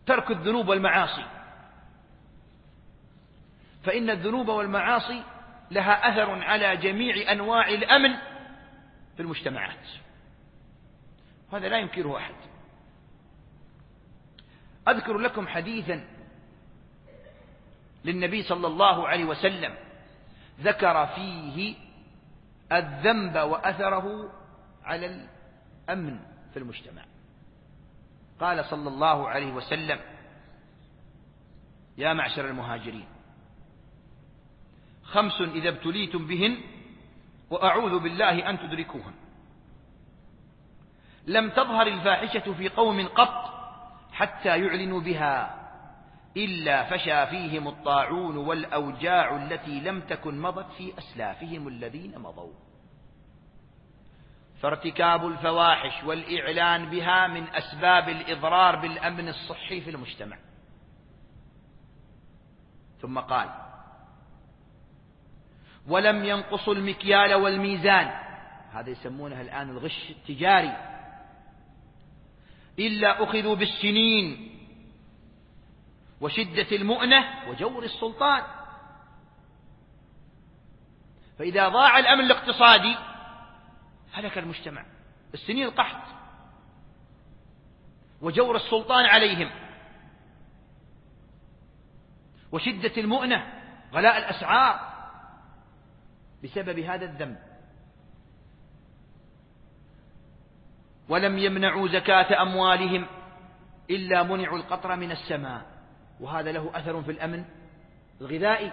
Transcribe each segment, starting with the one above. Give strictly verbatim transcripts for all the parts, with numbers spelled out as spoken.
ترك الذنوب والمعاصي، فإن الذنوب والمعاصي لها أثر على جميع أنواع الأمن في المجتمعات، وهذا لا ينكره أحد. أذكر لكم حديثا للنبي صلى الله عليه وسلم ذكر فيه الذنب وأثره على الأمن في المجتمع. قال صلى الله عليه وسلم: يا معشر المهاجرين، خمس إذا ابتليتم بهن وأعوذ بالله أن تدركوهن: لم تظهر الفاحشة في قوم قط حتى يعلنوا بها إلا فشى فيهم الطاعون والأوجاع التي لم تكن مضت في أسلافهم الذين مضوا. فارتكاب الفواحش والإعلان بها من أسباب الإضرار بالأمن الصحي في المجتمع. ثم قال: ولم ينقصوا المكيال والميزان، هذا يسمونها الآن الغش التجاري، إلا أخذوا بالسنين وشدة المؤنة وجور السلطان. فإذا ضاع الأمن الاقتصادي هلك المجتمع، السنين القحط وجور السلطان عليهم وشدة المؤنة غلاء الأسعار بسبب هذا الذنب. ولم يمنعوا زكاة أموالهم إلا منعوا القطر من السماء، وهذا له أثر في الأمن الغذائي.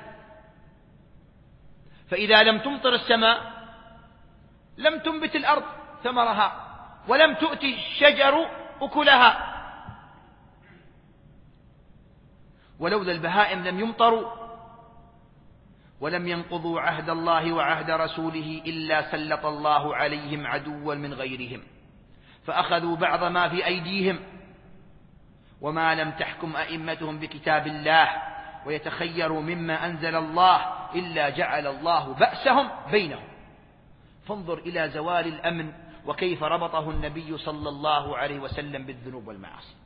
فإذا لم تمطر السماء لم تنبت الأرض ثمرها ولم تؤتي الشجر أكلها، ولولا البهائم لم يمطروا. ولم ينقضوا عهد الله وعهد رسوله إلا سلط الله عليهم عدوا من غيرهم فأخذوا بعض ما في أيديهم. وما لم تحكم أئمتهم بكتاب الله ويتخيروا مما أنزل الله إلا جعل الله بأسهم بينهم. فانظر إلى زوال الأمن وكيف ربطه النبي صلى الله عليه وسلم بالذنوب والمعاصي.